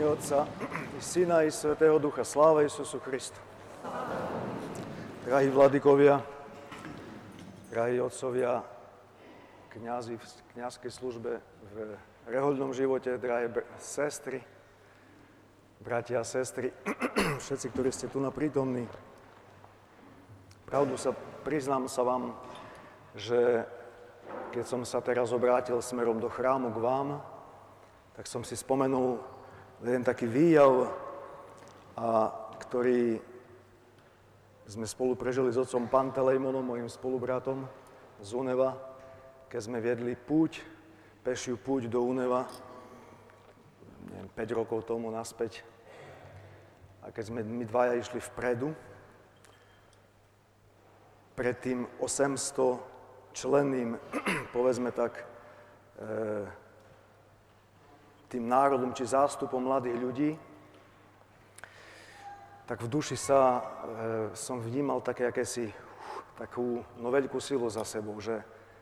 mene Otca, i Syna, i Svätého Ducha. Sláva Isusu Christu. Drahí vladykovia, drahí otcovia, kňazi v kňazskej službe, v rehoľnom živote, drahé sestry, bratia a sestry, všetci, ktorí ste tu prítomní. Pravdu priznám sa vám, že keď som sa teraz obrátil smerom do chrámu k vám, tak som si spomenul jeden taký výjav, ktorý sme spolu prežili s otcom Pantelejmonom, mojim spolubratom z Uneva, keď sme viedli pešiu púť do Uneva, 5 rokov tomu naspäť. A keď sme my dvaja išli vpredu, pred tým 800 členným, povedzme tak, tým národom či zástupom mladých ľudí, tak v duši som vnímal takú veľkú silu za sebou, že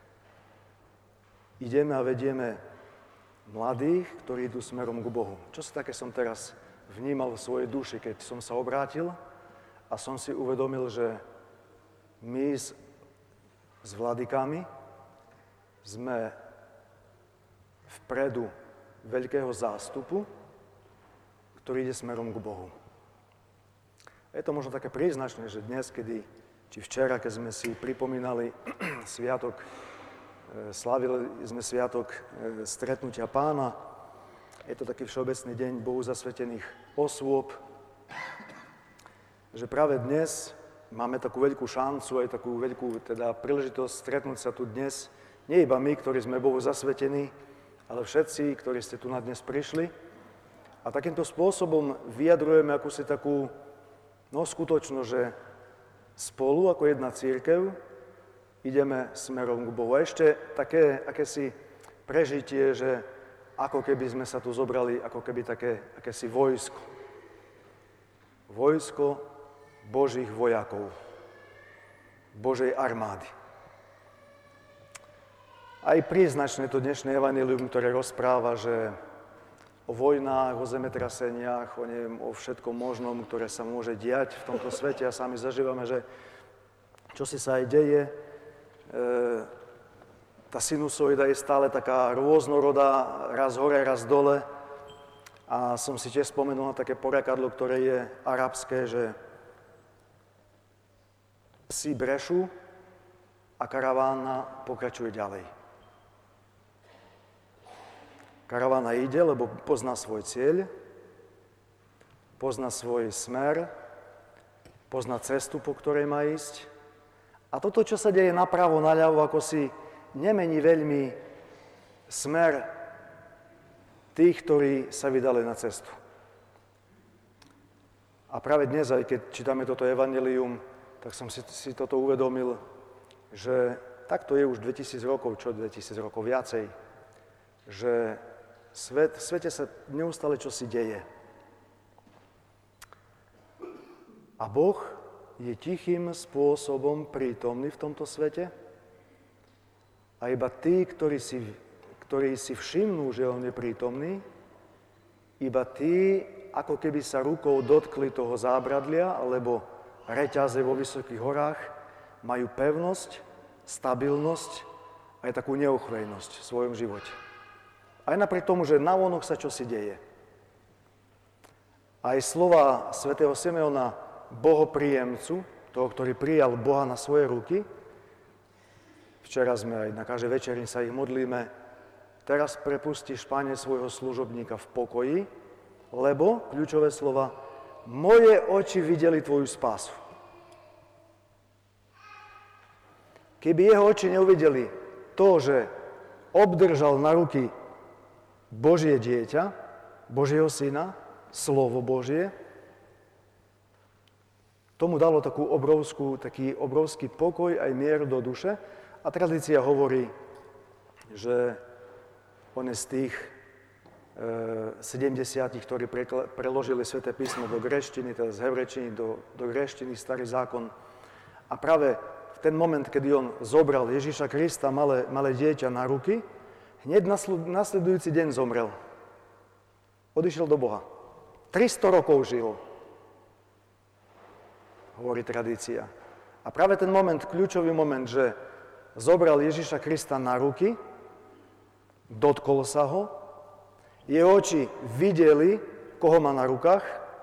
ideme a vedieme mladých, ktorí idú smerom k Bohu. Také som teraz vnímal v svojej duši, keď som sa obrátil a som si uvedomil, že my s vladykami sme vpredu veľkého zástupu, ktorý ide smerom k Bohu. Je to možno také príznačné, že dnes, či včera, keď sme si pripomínali sviatok, slávili sme sviatok stretnutia Pána, je to taký všeobecný deň Bohu zasvetených osôb, že práve dnes máme takú veľkú šancu, aj takú veľkú príležitosť stretnúť sa tu dnes, nie iba my, ktorí sme Bohu zasvetení, ale všetci, ktorí ste tu na dnes prišli. A takýmto spôsobom vyjadrujeme akúsi takú skutočnosť, že spolu ako jedna cirkev ideme smerom k Bohu. A ešte také akési prežitie, že ako keby sme sa tu zobrali, ako keby akési vojsko. Vojsko Božích vojakov, Božej armády. Aj príznačné to dnešné evanjelium, ktoré rozpráva, že o vojnách, o zemetraseniach, o všetkom možnom, ktoré sa môže diať v tomto svete a sami zažívame, že čo si sa aj deje, tá sinusoida je stále taká rôznorodá, raz hore, raz dole. A som si tiež spomenul na také porekadlo, ktoré je arabské, že psi brešú a karavána pokračuje ďalej. Karavána ide, lebo pozná svoj cieľ, pozná svoj smer, pozná cestu, po ktorej má ísť. A toto, čo sa deje napravo, naľavo, ako si nemení veľmi smer tých, ktorí sa vydali na cestu. A práve dnes, aj keď čítame toto evanjelium, tak som si toto uvedomil, že takto je už 2000 rokov, čo 2000 rokov viacej, že v svete sa neustále čosi deje. A Boh je tichým spôsobom prítomný v tomto svete a iba tí, ktorí si všimnú, že on je prítomný, iba tí, ako keby sa rukou dotkli toho zábradlia alebo reťaze vo vysokých horách, majú pevnosť, stabilnosť a aj takú neochvejnosť v svojom živote. Aj napriek tomu, že navonok sa čosi deje. Aj slova svätého Simeona, bohopríjemcu, toho, ktorý prijal Boha na svoje ruky, včera sme aj na každej večeri sa ich modlíme, teraz prepustíš, Pane, svojho služobníka v pokoji, lebo, kľúčové slova, moje oči videli tvoju spásu. Keby jeho oči neuvideli to, že obdržal na ruky Božie dieťa, Božieho syna, slovo Božie, tomu dalo taký obrovský pokoj aj mier do duše. A tradícia hovorí, že on je z tých 70, ktorí preložili Sväté písmo do gréštiny, teda z hebrečtiny do gréštiny, Starý zákon. A práve v ten moment, kedy on zobral Ježiša Krista, malé dieťa na ruky, hneď nasledujúci deň zomrel. Odišiel do Boha. 300 rokov žil, hovorí tradícia. A práve ten moment, kľúčový moment, že zobral Ježiša Krista na ruky, dotkol sa ho, jeho oči videli, koho má na rukách,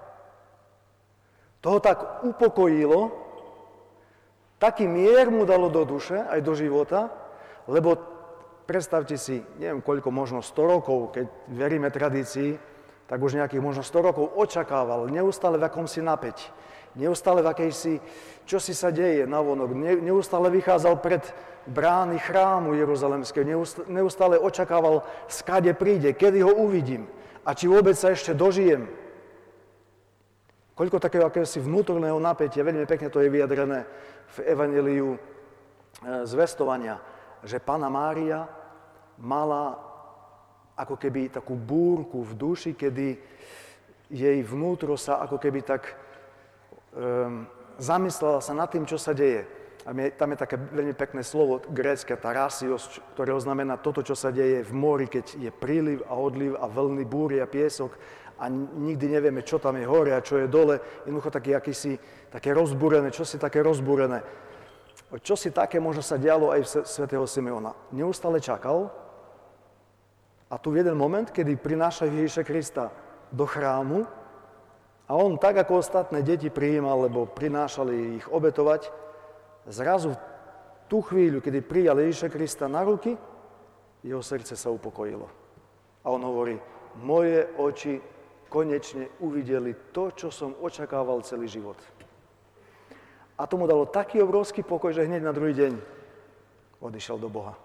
toho tak upokojilo, taký mier mu dalo do duše, aj do života, lebo predstavte si, neviem koľko, možno 100 rokov, keď veríme tradícii, tak už nejakých možno 100 rokov očakával, neustále v akomsi napäť, neustále v akejsi, čo si sa deje navonok, neustále vychádzal pred brány chrámu Jeruzalemského, neustále očakával, skade príde, kedy ho uvidím a či vôbec sa ešte dožijem. Koľko takého akéhosi vnútorného napätia, veľmi pekne to je vyjadrené v evanjeliu zvestovania, že Panna Mária mala ako keby takú búrku v duši, kedy jej vnútro sa ako keby tak zamyslela sa nad tým, čo sa deje. A tam je také veľmi pekné slovo grécke, tarasios, ktorého znamená toto, čo sa deje v mori, keď je príliv a odliv a vlny, búry a piesok a nikdy nevieme, čo tam je hore a čo je dole. Jednoducho také rozbúrené, čo si také rozbúrené. Čo si také možno sa dialo aj v svätého Simeona. Neustále čakal a tu v jeden moment, kedy prinášajú Ježiša Krista do chrámu a on tak, ako ostatné deti prijímal, lebo prinášali ich obetovať, zrazu v tú chvíľu, kedy prijal Ježiša Krista na ruky, jeho srdce sa upokojilo. A on hovorí, moje oči konečne uvideli to, čo som očakával celý život. A tomu dalo taký obrovský pokoj, že hneď na druhý deň odišiel do Boha.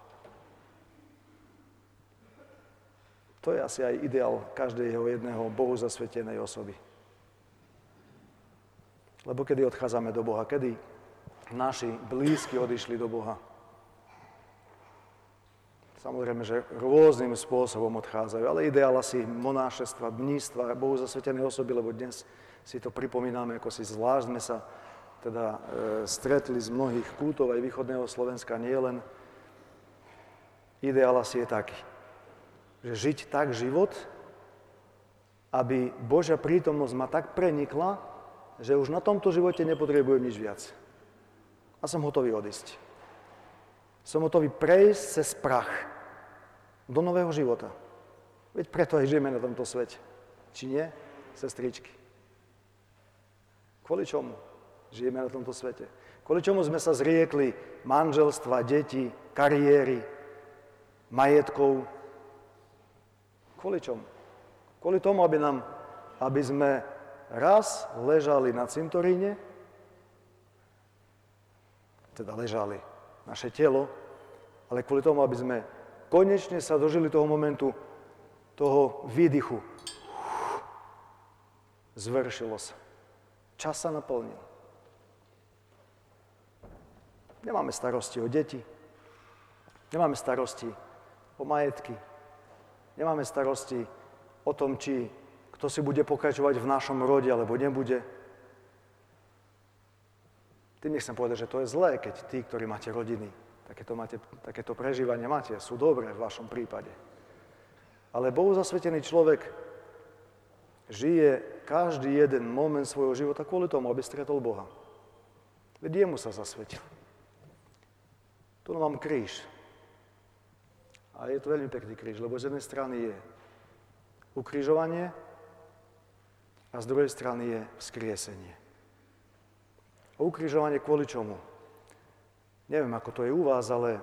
To je asi aj ideál každého jedného Bohu zasvetenej osoby. Lebo kedy odchádzame do Boha? Kedy naši blízki odišli do Boha? Samozrejme, že rôznym spôsobom odchádzajú, ale ideál asi monášestva, mníctva, Bohu zasvetenej osoby, lebo dnes si to pripomíname, ako si zvlášť sme sa teda stretli z mnohých kútov aj východného Slovenska, nie len. Ideál asi je taký, že žiť tak život, aby Božia prítomnosť ma tak prenikla, že už na tomto živote nepotrebujem nič viac. A som hotový odísť. Som hotový prejsť cez prach do nového života. Veď preto aj žijeme na tomto svete. Či nie, sestričky? Kvôli čomu žijeme na tomto svete? Kvôli čomu sme sa zriekli manželstva, detí, kariéry, majetkov? Kvôli čomu? Kvôli tomu, aby sme raz ležali na cintoríne, teda ležali naše telo, ale kvôli tomu, aby sme konečne sa dožili toho momentu, toho výdychu. Zvršilo sa. Čas sa naplnil. Nemáme starosti o deti, nemáme starosti o majetky, nemáme starosti o tom, kto si bude pokračovať v našom rode, alebo nebude. Tým nechcem povedať, že to je zlé, keď tí, ktorí máte rodiny, takéto prežívanie máte, sú dobré v vašom prípade. Ale Bohu zasvetený človek žije každý jeden moment svojho života kvôli tomu, aby stretol Boha. Veď jemu sa zasvetil. Tu mám kríž. A je to veľmi pekný kríž, lebo z jednej strany je ukrižovanie a z druhej strany je vzkriesenie. A ukrižovanie kvôli čomu? Neviem, ako to je u vás, ale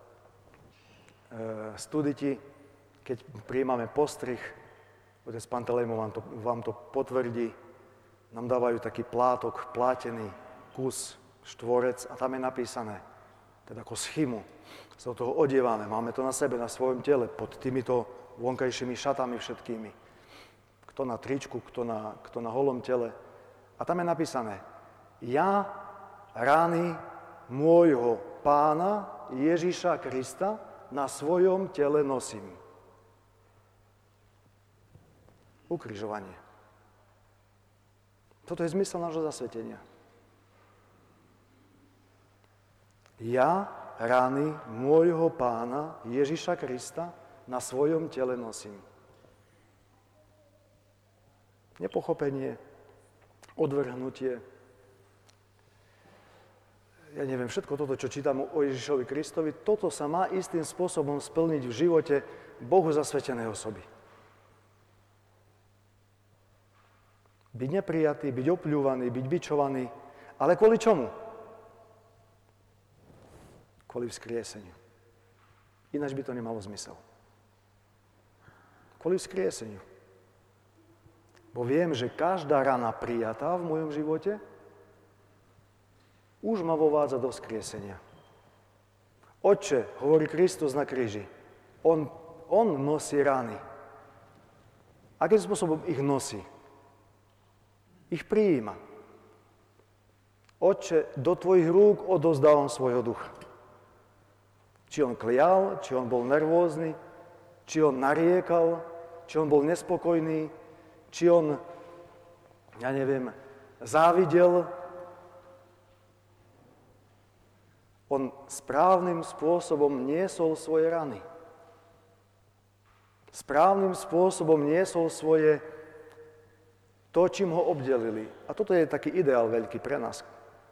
studenti, keď prijímame postrih, otec Pantelejmo vám to potvrdí, nám dávajú taký plátok, plátený kus, štvorec a tam je napísané, teda ako schymu, sa do toho odievame, máme to na sebe, na svojom tele, pod týmito vonkajšími šatami všetkými. Kto na tričku, kto na holom tele. A tam je napísané, ja rány môjho Pána Ježiša Krista na svojom tele nosím. Ukrižovanie. Toto je zmysel nášho zasvetenia. Ja rány môjho Pána Ježiša Krista na svojom tele nosím. nepochopenie, odvrhnutie. Ja neviem, všetko toto, čo čítam o Ježišovi Kristovi, toto sa má istým spôsobom splniť v živote Bohu zasvetenej osoby. Byť neprijatý, byť opľúvaný, byť bičovaný, ale kvôli čomu? Kvôli vzkrieseniu. Ináč by to nemalo zmysel. Kvôli vzkrieseniu. Bo viem, že každá rana prijatá v mojom živote už ma vovádza do vzkriesenia. Otče, hovorí Kristus na kríži, on nosí rany. Akým spôsobom ich nosí? Ich prijíma. Otče, do tvojich rúk odovzdávam svojho ducha. Či on klial, či on bol nervózny, či on nariekal, či on bol nespokojný, či on, závidel. On správnym spôsobom niesol svoje rany. Správnym spôsobom niesol svoje to, čím ho obdelili. A toto je taký ideál veľký pre nás.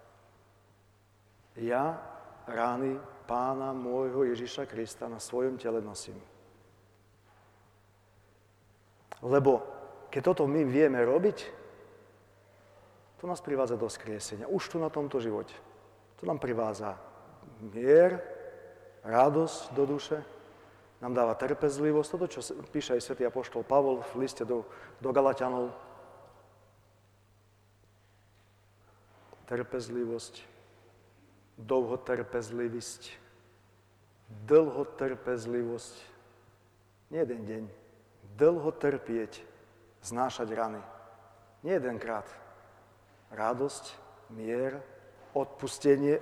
Ja rány Pána môjho Ježiša Krista na svojom tele nosím. Lebo keď toto my vieme robiť, to nás privádza do vzkriesenia. Už tu na tomto živote. To nám privádza mier, radosť do duše, nám dáva trpezlivosť. Toto, čo píše aj svätý apoštol Pavol v liste do Galatianov. Trpezlivosť, dlhotrpezlivosť, nie jeden deň, dlho trpieť, znášať rany. Nie jedenkrát. Radosť, mier, odpustenie,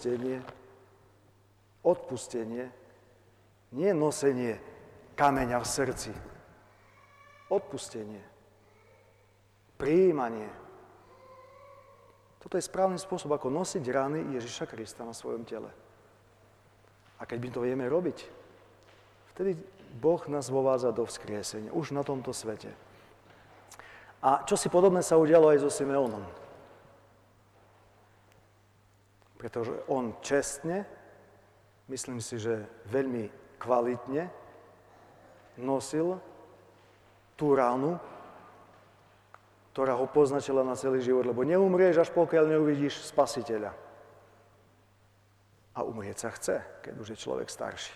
nie nosenie kameňa v srdci. Odpustenie, prijímanie. Toto je správny spôsob, ako nosiť rany Ježiša Krista na svojom tele. A keď my to vieme robiť, vtedy Boh nás vovádza do vzkriesenia, už na tomto svete. A čo si podobné sa udialo aj so Simeónom. Pretože on čestne, myslím si, že veľmi kvalitne nosil tú ránu, ktorá ho poznačila na celý život, lebo neumrieš, až pokiaľ neuvidíš Spasiteľa. A umrieť sa chce, keď už je človek starší.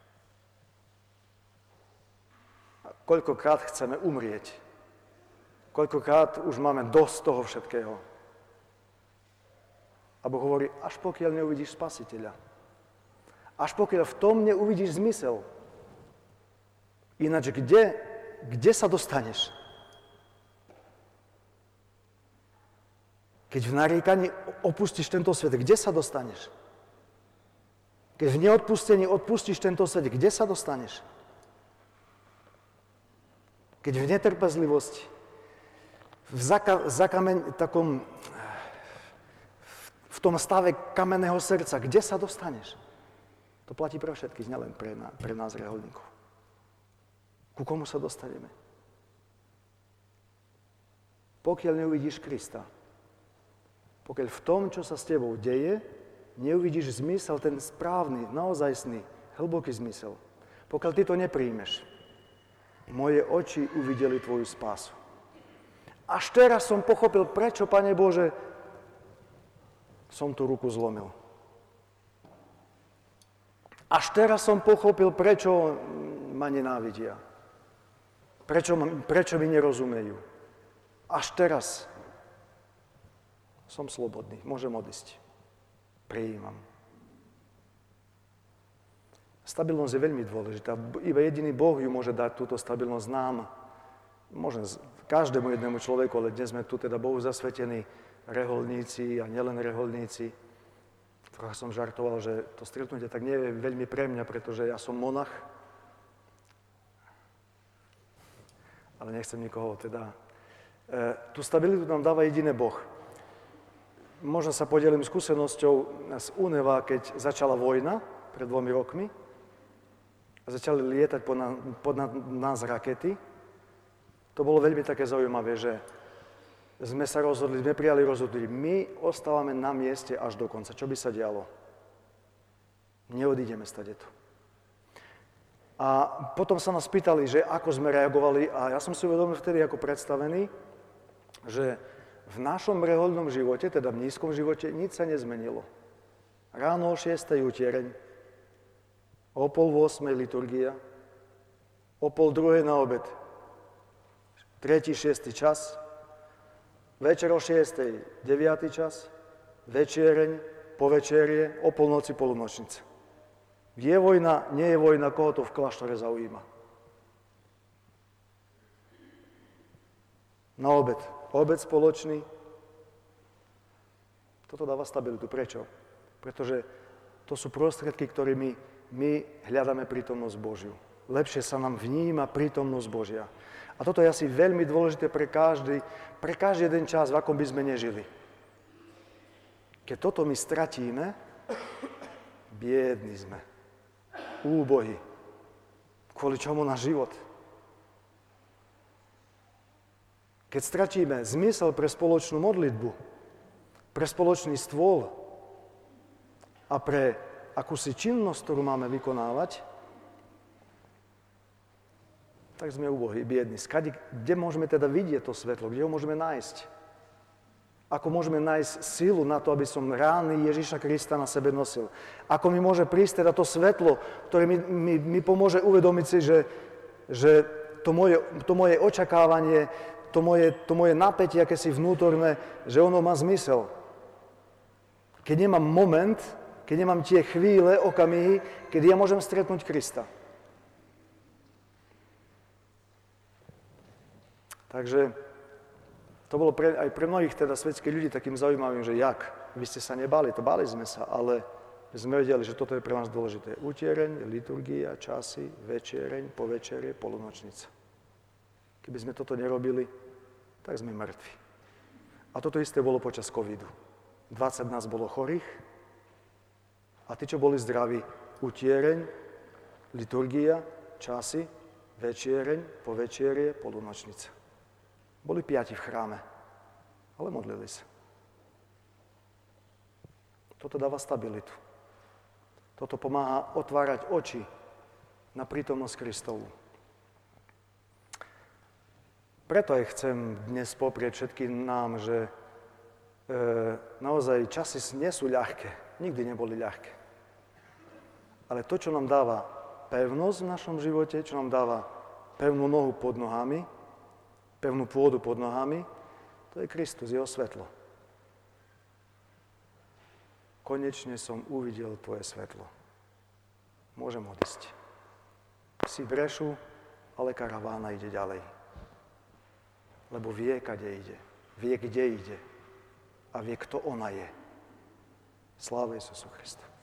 A koľkokrát chceme umrieť? Koľkokrát už máme dosť toho všetkého? A Boh hovorí, až pokiaľ neuvidíš Spasiteľa. Až pokiaľ v tom neuvidíš zmysel. Ináč kde sa dostaneš? Keď v nariekaní opustíš tento svet, kde sa dostaneš? Keď v neodpustení odpustíš tento svet, kde sa dostaneš? Keď v netrpezlivosti, v tom stave kamenného srdca, kde sa dostaneš? To platí pre všetkých, nielen pre nás, reholníkov. Ku komu sa dostaneme? Pokiaľ neuvidíš Krista, pokiaľ v tom, čo sa s tebou deje, neuvidíš zmysel, ten správny, naozajstný, hlboký zmysel. Pokiaľ ty to nepríjmeš, moje oči uvideli tvoju spásu. Až teraz som pochopil, prečo, Pane Bože, som tú ruku zlomil. Až teraz som pochopil, prečo ma nenávidia. Prečo mi nerozumejú. Až teraz som slobodný, môžem odísť. Prijímam. Stabilnosť je veľmi dôležitá. Iba jediný Boh ju môže dať, túto stabilnosť nám. Môžem každému jednému človeku, ale dnes sme tu teda Bohu zasvetení reholníci a nielen reholníci. Trocha som žartoval, že to stretnutie tak nie je veľmi pre mňa, pretože ja som monach. Ale nechcem nikoho teda... Tú stabilitu nám dáva jediný Boh. Možno sa podelím skúsenosťou z UNEVA, keď začala vojna pred 2 rokmi a začali lietať pod nás rakety. To to bolo veľmi také zaujímavé, že sme sa rozhodli, sme prijali rozhodnutie. My ostávame na mieste až do konca. Čo by sa dialo? Neodídeme stadetu. A potom sa nás pýtali, že ako sme reagovali a ja som si uvedomil vtedy ako predstavený, že v našom rehoľnom živote, teda v nízkom živote, nič sa nezmenilo. Ráno o 6. utiereň, o 7:30 liturgia, o 7:30 na obed, 3. 6. čas, večer o 6. 9. čas, večereň, povečerie, o polnoci polnočnica. Je vojna, nie je vojna, koho to v kláštore zaujíma. Na obed. Obed spoločný. Toto dáva stabilitu. Prečo? Pretože to sú prostriedky, ktorými my hľadáme prítomnosť Božiu. Lepšie sa nám vníma prítomnosť Božia. A toto je asi veľmi dôležité pre každý jeden čas, v akom by sme nežili. Keď toto my stratíme, biední sme. Úbohy. Kvôli čomu náš život? Keď stratíme zmysel pre spoločnú modlitbu, pre spoločný stôl a pre akúsi činnosť, ktorú máme vykonávať, tak sme úbohí, biední. Kde môžeme teda vidieť to svetlo? Kde ho môžeme nájsť? Ako môžeme nájsť silu na to, aby som rány Ježiša Krista na sebe nosil? Ako mi môže prísť teda to svetlo, ktoré mi pomôže uvedomiť si, že to moje očakávanie, to moje napätie, aké si vnútorné, že ono má zmysel. Keď nemám moment, keď nemám tie chvíle, okamihy, kedy ja môžem stretnúť Krista. Takže to bolo aj pre mnohých teda svetských ľudí takým zaujímavým, že jak? Vy ste sa nebáli, to báli sme sa, ale sme vedeli, že toto je pre nás dôležité. Utiereň, liturgia, časy, večereň, povečerie, polonočnica. Keby sme toto nerobili, tak sme mŕtvi. A toto isté bolo počas covidu. 20 nás bolo chorých a tí, čo boli zdraví, utiereň, liturgia, časy, večereň, povečerie, polonočnica. Boli 5 v chráme, ale modlili sa. Toto dáva stabilitu. Toto pomáha otvárať oči na prítomnosť Kristovu. Preto aj chcem dnes poprieť všetkým nám, že naozaj časy nie sú ľahké, nikdy neboli ľahké. Ale to, čo nám dáva pevnosť v našom živote, čo nám dáva pevnú nohu pod nohami, pevnú pôdu pod nohami, to je Kristus, jeho svetlo. Konečne som uvidel tvoje svetlo. Môžem odísť. Si brešu, ale karavána ide ďalej. Lebo vie, kade ide. Vie, kde ide. A vie, kto ona je. Sláva Isusu Kristu.